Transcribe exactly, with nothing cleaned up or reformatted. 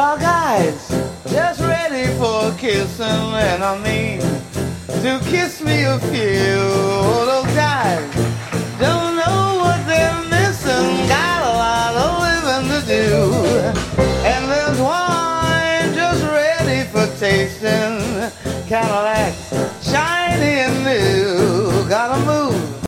All guys just ready for kissing, and I mean to kiss me a few. Those guys don't know what they're missing, got a lot of living to do. And there's wine just ready for tasting, Cadillac, shiny and new. Gotta move